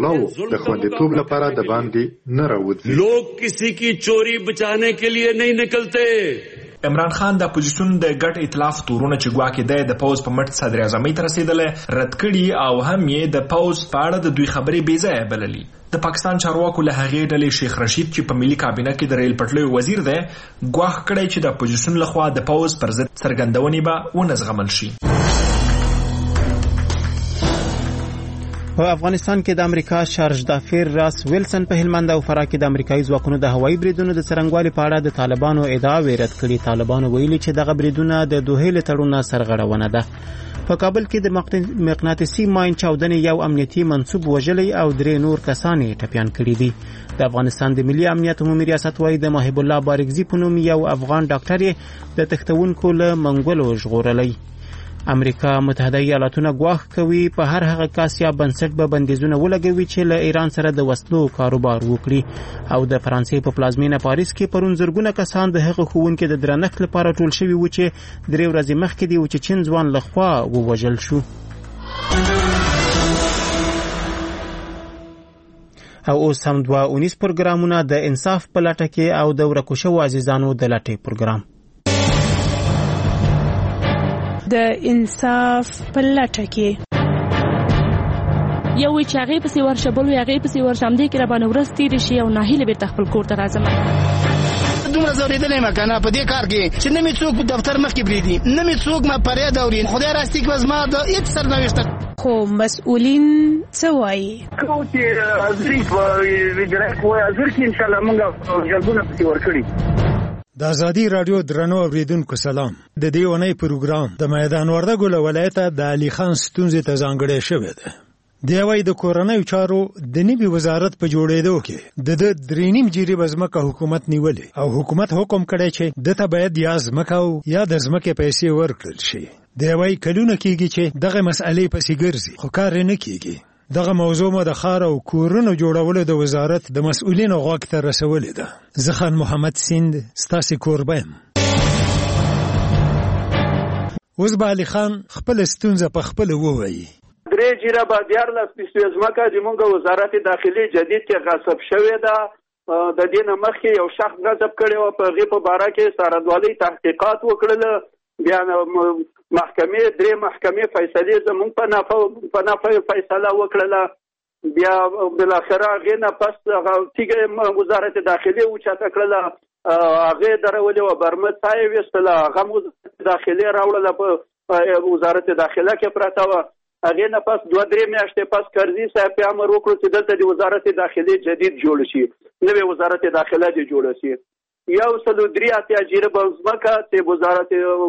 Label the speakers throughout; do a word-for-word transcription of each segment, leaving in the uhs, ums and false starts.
Speaker 1: الله د خوندیتوب لپاره د باندې نه راوځي.
Speaker 2: لوگ کسی کی چوری بچانے کے لیے نہیں نکلتے.
Speaker 3: عمران خان د اپوزیسیون د ګډ ائتلاف تورونه چې ګواکې دی د پوز په مټ صدر اعظمۍ ته رسېدلی رد کړي او هم یې د پوز په اړه د دوی خبرې بې ځایه بللي. د پاکستان چارواکو له هغې ډلې شیخ رشید چې په ملي کابینه کې د ریل پټلیو وزیر دی ګواښ کړی چې د اپوزیسیون لخوا د پوز پر ضد څرګندونې به ونه زغمل شي.
Speaker 4: په افغانستان کې د امریکا شارژدافیر راس ویلسن په هلمند او فراه کې د امریکایي ځواکونو د هوایي بریدونو د څرنګوالي په اړه د طالبانو ادعاوې رد کړي. طالبانو ویلي چې دغه بریدونه د دوحې له تړون سرغړونه ده. په کابل کې د مقناطیسي ماین چاودنې یو امنیتي منصوب وژلی او درې نور کسان یې ټپیان کړي دي. د افغانستان د ملي امنیت عمومي ریاست وايي د محب الله بارکزي په نوم یو افغان ډاکټر یې د تښتونکو له منګولو ژغورلی. امریکا متحده ایالاتونه ګواښ کوي په هر هغه کس یا بنسټ به بندیزونه ولګوي چې له ایران سره د وسلو کاروبار وکړي. او د فرانسې په پلازمینه پاریس کې پرون زرګونه کسان د هغه ښوونکي د درنښت لپاره ټول شوي وو چې درې ورځې مخکې د یو چچن ځوان لخوا ووژل شو. او اوس هم دوه اونیز پروګرامونه د انصاف په لټه کې او د ورکو شوو عزیزانو د لټې پروګرام
Speaker 5: د انصاف په لټه کې یو وی چې هغې پسې ورشه بل وی هغې پسې ورشه همدې کې راباندې ورځ تېرې شي او ناهیله بېرته خپل کور ته راځم.
Speaker 6: دومره ځورېدلی یم که نه په دې کار کې چې نه مې څوک په دفتر مخکې پرېږدي نه مې څوک ما فریاد اوري. خدای راستي که زما د هېڅ سرنوشته
Speaker 5: خو مسؤلین څه وایي
Speaker 7: کوم چې حاضري په وجرایت وایي حاضر کې انشاءالله موږ جلبونه پسې ورکړي.
Speaker 8: د ازادي رادیو درنو اوریدونکو سلام. د دې اونۍ پروګرام د میدان وردګو له ولایته د علي خان ستونزې ته ځانګړی شوی دی. دی وايي د کورنیو چارو د نوي وزارت په جوړېدو کې د د درې نیم جریبه ځمکه حکومت نیولې او حکومت حکم کړی چې دته باید یا ځمکه او یا د ځمکې پیسې ورکړل شي. دی وايي کلونه کېږي چې دغه مسئلې پسې ګرځي خو کار یې نه کېږي. دغه موضوع مو د ښار او کورونو جوړولو د وزارت د مسؤلینو غوږ ته رسولې ده. زه خان محمد سیند ستاسې کوربه یم. اوس به علي خان خپله ستونزه په خپله ووایي.
Speaker 7: درې جریبه دیارلس پیسې ځمکه زموږ وزارت داخلي جدید کې غصب شوې ده. د دې نه مخکې یو شخص غصب کړی و په هغې په باره کې څارندوالۍ تحقیقات وکړل. بیا محکمې درې محکمې فیصلې زموږ په نفع په نفع فیصله وکړله. بیا بالاخره هغې نه پس هغه تیږه وزارت داخلي اوچته کړله هغې درولې وه برمه سا یې ویستله هغه وزارت داخلي راوړله په وزارت داخله کې پرته وه. هغې نه پس دوه درې میاشتې پس کرزي صاحب پې امر وکړو چې دلته د وزارت داخلي جدید جوړ شي نوې وزارت داخله دې جوړه شي. یو سلو درې اتیا جریبه ځمکه چې وزارت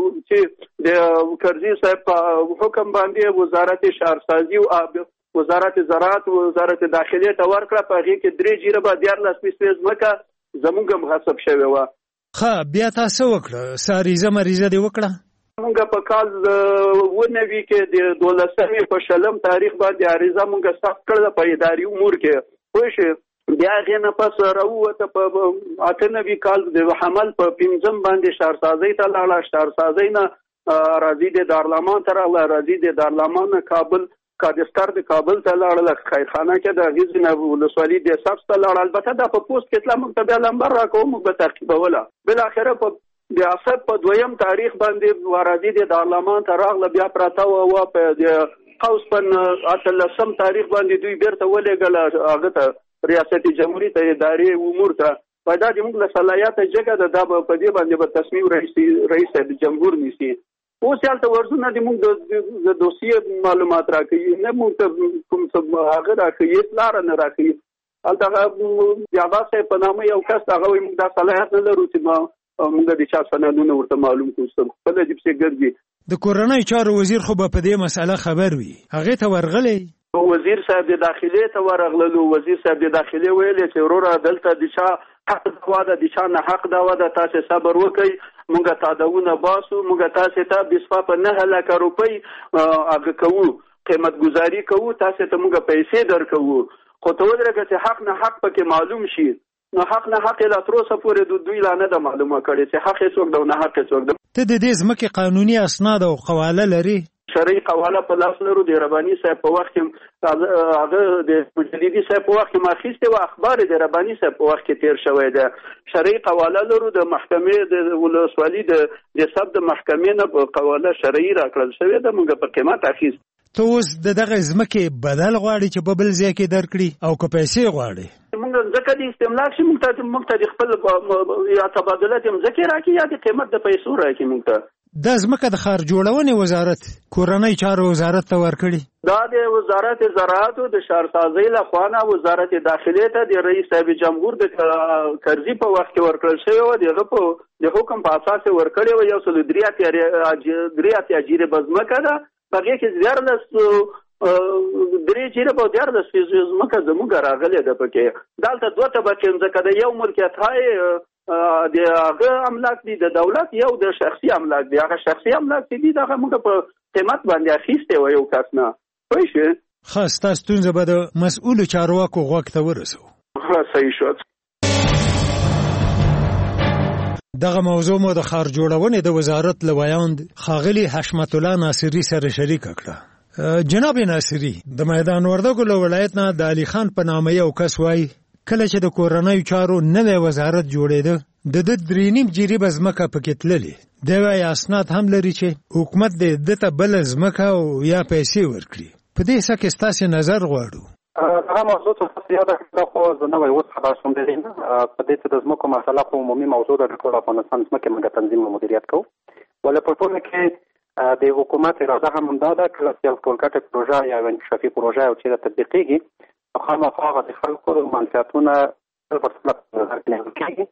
Speaker 7: چې د کرزي صاحب په حکم باندې وزارت شهرسازي او وزارت زراعت وزارت داخلي ته ورکړه. په هغې کې درې جریبه دیارلس پیسې ځمکه زموږ هم غصب شوې وه.
Speaker 8: ښه بیا تاسو وکړه ساریزه مریضه دې وکړه.
Speaker 7: موږ په کال اووه نوي کې د دولسمې په شلم تاریخ باندې عریضه موږ ثبت کړله په اداري امور کې پوه شئ. بیا هغې نه پس راووته په اته نوي کال د حمل په پنځم باندې شهرسازۍ ته لاړه. شهرسازۍ نه راځي د دارالمان ته راغله راځي د دارالمان نه کابل کادستر د کابل ته لاړله. خیرخانه کې د هغې ځینې ولسوالي د سبز ته لاړه. البته دا په پوسټ کې تله موږ ته بیا لمبر راکوو موږ به تعقیبوله. بالاخره په د اسد په دویم تاریخ باندې راځي د دارالمان ته راغله. بیا پراته وه په د قوس په اتلسم تاریخ باندې دوی بیرته ولېږله هغه ته ریاست جمهوریت ته ادارې امور ته. پیدا د موږ له صلاحیته جګه ده دا به په دې باندې به تصمیم رئیس رئیس جمهور نیسي. اوس هلته ورځونه د موږ د دوسیې معلومات راکوي نه موږ ته کوم څه هغه راکوي هېڅ لاره نه راکوي. هلته هغه د عباس صاحب په نامه یو کس هغه وایي موږ دا صلاحیت نه لرو چې ما موږ د چا سندونه ورته معلوم کړو. خپله دې پسې ګرځي.
Speaker 8: د کورنیو چارو وزیر خو به په دې مسئله خبر وي هغې ته ورغلی.
Speaker 7: وزیر صاحب د داخلي ته ورغللو. وزیر صاحب د داخلي ویلې چې وروره دلته د چا حق دعوا ده د چا نه حق دعوا ده تاسې صبر وکئ موږ تاداونه باسو موږ تاسې ته بسپا په نهه لکه روپۍ هغه کوو قیمت ګزاري کوو تاسې ته موږ پیسې درکوو. خو ته ودرېږه چې حق نه حق پکې معلوم شي. نو حق نه حق یې لا تر اوسه پورې دوی لا نه ده معلومه کړې چې حق یې څوک ده او نه حق یې څوک ده.
Speaker 8: ته د دې ځمکې قانوني اسناد او قواله لرې؟
Speaker 7: شرعي قواله په لاس لرو د رباني صاحب په وخت کې هغه د مجددي صاحب په وخت کې ماخیسته او اخبار د رباني صاحب په وخت کې تیر شوی ده. شرعي قواله لرو د محکمې د ولسوالۍ د د سب د محکمې نه قواله شرعي راکړل شوی ده، موږ په قیمت اخیست.
Speaker 8: ته اوس د دغه ځمکې بدل غواړي چې په بل ځای کې درکړي او که پیسې غواړي؟
Speaker 7: موږ ځکه د استملاک شي موږ ته موږ ته د خپل یا تبادله د ځمکې راکړي یا د قیمت د پیسو راکړي. موږ ته
Speaker 8: دا ځمکه د ښار جوړونې وزارت کورنۍ چارو وزارت ته ورکړي؟
Speaker 7: دا د وزارت زراعت او د ښارسازۍ لخوا نه وزارت داخلي ته د رئیس صاحب جمهور د کرزي په وخت کې ورکړل شوی و. دغه په د حکم په اساس ورکړی و. یو سل درې اتیا درې اتیا جیره بزمکه ده، هغه کې زیارلس درې جیره په دیارلس ځمکه زموږ راغلې ده. پکې دلته دوه طبقې ځمکه ده، یو ملکیت های د هغه املاک دي د دولت، یو د شخصي املاک دي. هغه شخصي املاک دي دغه موږ په قیمت باندې اخیسته و یو کس نه. پوه شئ؟
Speaker 8: ښه، ستا ستونزه به د مسؤلو چارواکو غوږ ته ورسوو.
Speaker 7: ښه، صحیح شو.
Speaker 8: دغه موضوع مو د ښار جوړونې د وزارت له ویاند ښاغلي حشمت الله ناصري سره شریکه کړه. جناب ناصري، د میدان وردګو له ولایت نه د علي خان په نامه یو کس وایي کله چې د کورنیو چارو نوی وزارت جوړېده د ده درې نیم جریبه ځمکه پکې تللې. دی وایي اسناد هم لري چې حکومت دې ده ته بله ځمکه او یا پیسې ورکړي. په دې څه کې ستاسې نظر غواړو.
Speaker 9: هغه موضوع څه څه یاده کړه خو زه نوی اوس خبر شوم د دې نه. په دې چې د ځمکو مسله خو عمومي موضوع ده، د ټول افغانستان ځمکې موږ تنظیم او مدیریت کوو. ولې په ټوله کې د حکومت اراده هم همدا ده کله چې یو ټولګټه پروژه یا یو انکشافي پروژه او چېرته تطبیقېږي خامخا هغه د خلکو منفعتونه په صورت نظر کې نیول کېږي.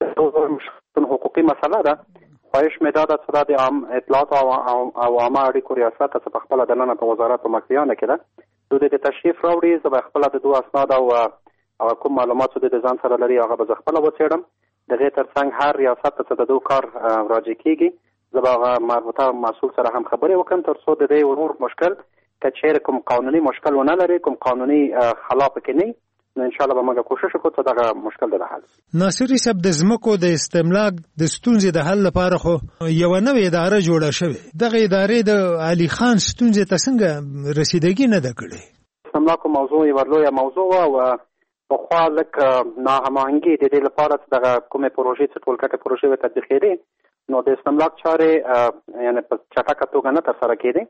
Speaker 9: د حقوقي مسله ده. خواهش مې دا ده چې دا د عام اطلاعاتو او عامه اړیکو ریاست څه په خپله دننه په وزارت په مکتیانه کې ده دوی د تشریف راوړي. زه به خپله د دوه اسناد او هغه کوم معلومات چې د ځان سره لري هغه به زه خپله وڅېړم. د هغې تر څنګ هر ریاست ته چې د دوی کار راجع کېږي زه به هغه مربوطه مسؤل سره هم خبرې وکړم تر څو د دې ورور مشکل که چېرې کوم قانوني مشکل ونه لري، کوم قانوني خلا پکې نه، نو انشاءالله به موږ کوشش وکړو چې دغه مشکل د حل.
Speaker 8: ناصري صاحب، د ځمکو د استملاک د ستونزې د حل لپاره خو یوه نوې اداره جوړه شوې. دغه ادارې د علي خان ستونزې ته څنګه رسیدګي نه ده کړې؟
Speaker 9: استملاکو موضوع یوه لویه موضوع وه او پخوا لږ ناهماهنګي د دې لپاره چې دغه کومې پروژې چې ټولګټې پروژې به تطبیقېدې نو د استملاک چارې یعنې په چټکه توګه نه ترسره کېدې.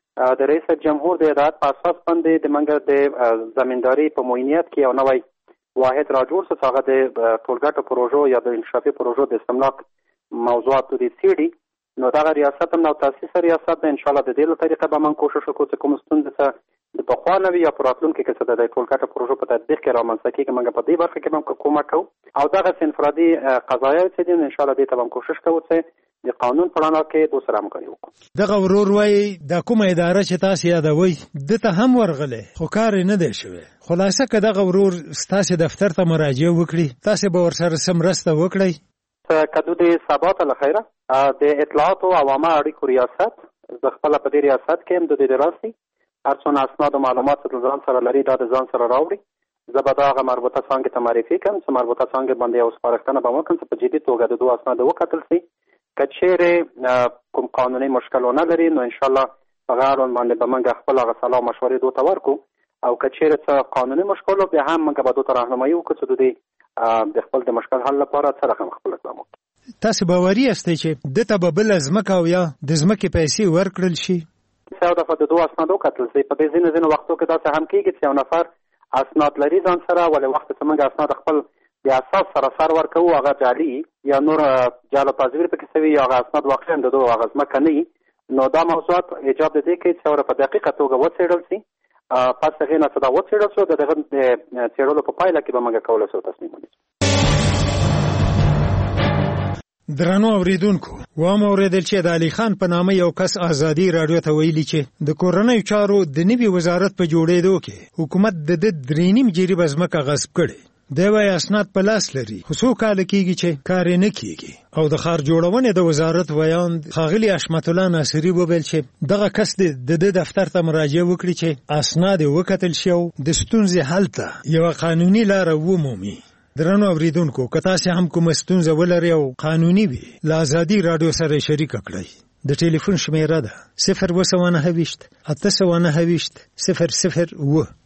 Speaker 9: د رئیس جمهور د هدایت په اساس باندې د منګه د زمینداري په معینیت کې یو نوی واحد را جوړ شو چې هغه د ټولګټو پروژو یا د انکشافي پروژو د استملاک موضوعاتو دې څېړي. نو دغه ریاست هم نو تاسیسه ریاست ده. انشاءالله د دې له طریقه به موږ کوشش وکړو چې کوم ستونزې څه د پخوا نه وي یا په راتلونکي کې څه د ټولګټو پروژو په تطبیق کې رامنځته کېږي موږ په دې برخه کې به هم کومک کوو. او دغسې انفرادي قضایا چې دي انشاءالله دې ته به هم کوشش کوو چې د قانون په رڼا کې دوی سره همکاري وکړو.
Speaker 8: دغه ورور وایي دا کومه اداره چې تاسو یادوئ ده ته هم ورغلی خو کار یې نه دی شوی. خلاصه که دغه ورور ستاسې دفتر ته مراجعه وکړي تاسې به ورسره څه مرسته وکړئ؟
Speaker 9: که دوی د سبا ته له خیره د اطلاعاتو او عامه اړیکو ریاست زه خپله په دې ریاست کې هم د دې د راسي هر څونه اسناد او معلومات چې ځان سره لري دا د ځان سره راوړي. زه به دا هغه مربوطه څانګې ته معرفي کړم چې مربوطه څانګې باندې یو سپارښتنه به وکړم چې په جدي توګه د دوه اسنادو وکتل شي. که چېرې کوم قانوني مشکل ونه لري نو انشاءالله په هغه اړوند باندې به موږ خپل هغه سلا او مشورې دوی ته ورکړو. او که چېرې څه قانوني مشکل و بیا هم موږ به دوی ته راهنمایي وکړو چې دوی د خپل د مشکل حل لپاره څه رقم خپل اقدام وکړي.
Speaker 8: تاسې باوري یاستئ چې ده ته به بله ځمکه او یا د ځمکې پیسې ورکړل شي؟
Speaker 9: یو دفعه د دوه اسناد وکتل شي. په دې ځینو ځینو وختو کې داسې هم کېږي چې یو نفر اسناد لري ځان سره ولې وخت چې موږ اسناد خپل د اساس سره سر ورکوو هغه جعلي یا نور جعل او تزویر پکې شوي یا هغه اسناد واقعا د دوی هغه ځمکه نه وي. نو دا موضوعات ایجاب د دې کوي چې ور په دقیقه توګه وڅېړل شي. پس هغې نه چې دا وڅېړل شو د دغه د څېړلو په پایله کې به موږ کولی شو تصمیم ونیسو.
Speaker 8: درنو اوریدونکو، وام اوریدل چې د علي خان په نامه یو کس ازادي راډیو ته ویلي چې د کورنیو چارو د نوي وزارت په جوړېدو کې حکومت د ده درې نیم جریبه ځمکه غصب کړې. دی وایي اسناد په لاس لري خو څو کاله کېږي چې کار یې نه کېږي. او د ښار جوړونې د وزارت ویاند ښاغلي حشمت الله ناصري وویل چې دغه کس د ده دفتر ته مراجعه وکړي چې اسناد یې وکتل شي او د ستونزې حل ته یوه قانوني لاره ومومي. درنو اوریدونکو، که تاسې هم کومه ستونزه ولرئ او قانوني وي له ازادي راډیو سره شریکه کړئ. د ټلیفون شمیره ده صفر اوه سوه نهه ویشت اته سوه نهه ویشت صفر صفر اوه